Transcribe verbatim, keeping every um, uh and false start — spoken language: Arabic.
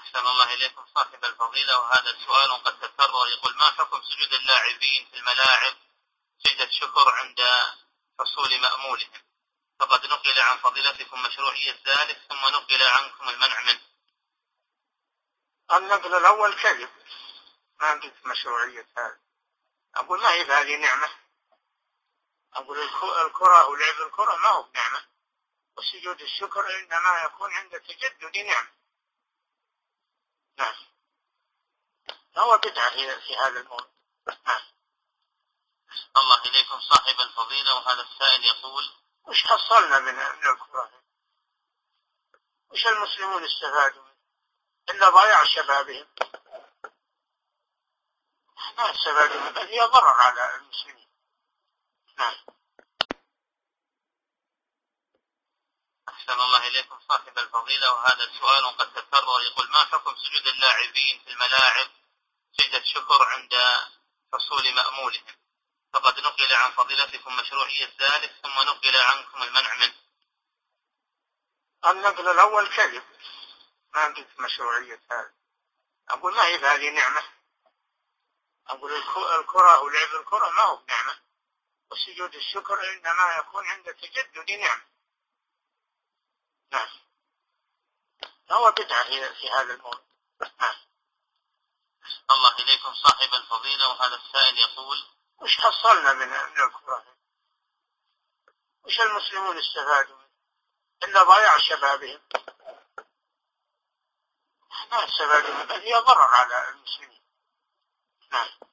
أحسن الله إليكم صاحب الفضيلة، وهذا السؤال قد تكرر. يقول: ما حكم سجود اللاعبين في الملاعب سجدة شكر عند حصول مأمولهم؟ فقد نقل عن فضيلتكم مشروعية ذلك، ثم نقل عنكم المنع منه. النقل الأول كذب، ما قلت مشروعية هذا. أقول ما هي هذه نعمة. أقول الكرة ولعب الكرة ما هو نعمة، وسجود الشكر إنما يكون عند تجدد نعمة. نعم، هو بدعة في هذا الموضوع. نعم. الله إليكم صاحب الفضيلة، وهذا السائل يقول: وش حصلنا من من الكرة؟ وش المسلمون استفادوا منه إلا ضياع شبابهم؟ ما استفادوا منه، بل هي ضرر على المسلمين. نعم. أحسن الله إليكم صاحب الفضيلة، وهذا السؤال قد تكرر. يقول: ما حكم سجود اللاعبين في الملاعب سجدة شكر عند حصول مأمولهم؟ فقد نقل عن فضيلتكم مشروعية ذلك، ثم نقل عنكم المنع منه. النقل الأول كذب، ما قلت مشروعية هذا. أقول ما هي هذه نعمة. أقول الكرة ولعب الكرة ما هو نعمة، وسجود الشكر إنما يكون عند تجدد نعمة. نعم، هو بدعة في هذا الموضوع. نعم. الله إليكم صاحب الفضيلة، وهذا السائل يقول: وش حصلنا من من الكرة؟ وش المسلمون استفادوا منه إلا ضياع شبابهم؟ ما استفادوا منه، بل هي ضرر على المسلمين. نعم.